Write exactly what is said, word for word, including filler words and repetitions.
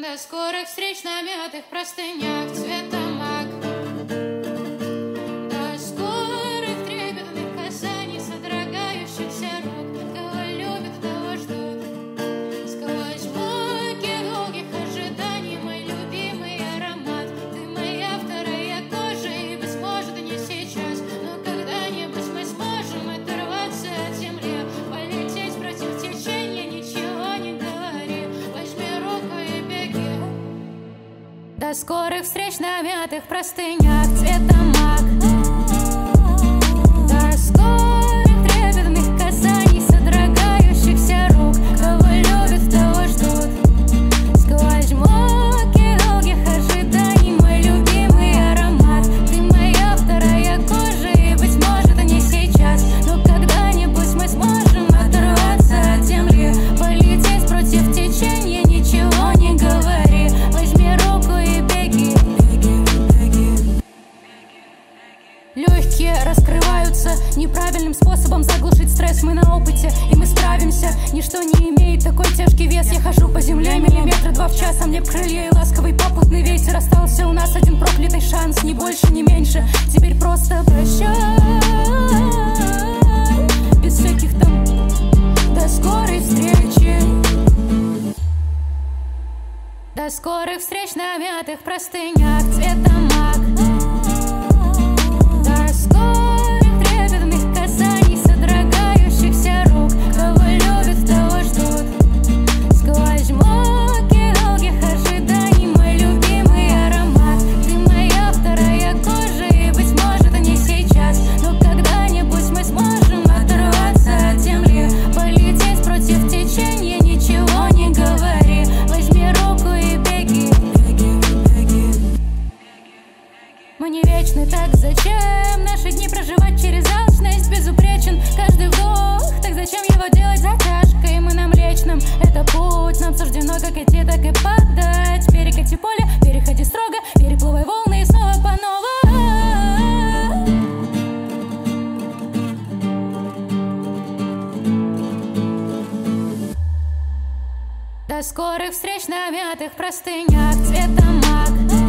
До скорых встреч на мятых простынях цвета мак. До скорых трепетных касаний, содрогающихся рук. Кого любят, того ждут. Сквозь муки долгих ожиданий мой любимый аромат. Ты моя вторая кожа, и, быть может, не сейчас, но когда-нибудь мы сможем оторваться от земли, полететь против течения, ничего не говори. Возьми руку и беги. До скорых встреч на мятых простынях цвета мак. До скорых трепетных касаний, содрогающихся рук. Кого любят, того ждут. Сквозь муки долгих ожиданий мой любимый аромат. Ты моя вторая кожа, и, быть может, не сейчас, но когда-нибудь мы сможем оторваться от земли, полететь против течения, ничего не говори. Возьми руку и беги. Легкие раскрываются неправильным способом заглушить стресс. Мы на опыте, и мы справимся. Ничто не имеет такой тяжкий вес. Я хожу по земле миллиметра два в час, а мне б крылья и ласковый попутный ветер. Остался у нас один проклятый шанс, ни больше, ни меньше. Теперь просто прощай, без всяких там до скорой встречи. До скорых встреч на мятых простынях цвета мак. До скорых трепетных касаний, содрогающихся рук. Кого любят, того ждут. Сквозь муки долгих ожиданий мой любимый аромат. Ты моя вторая кожа, и, быть может, не сейчас, но когда-нибудь мы сможем оторваться от земли, полететь против течения, ничего не говори. Возьми руку и беги. Мы не вечны, так зачем наши дни проживать через алчность? Безупречен каждый вдох, так зачем его делать затяжкой? Мы на Млечном, это путь, нам суждено как идти, так и падать. Перекати поле, переходи строго, переплывай волны и снова по новой. До скорых встреч на мятых простынях цвета мак.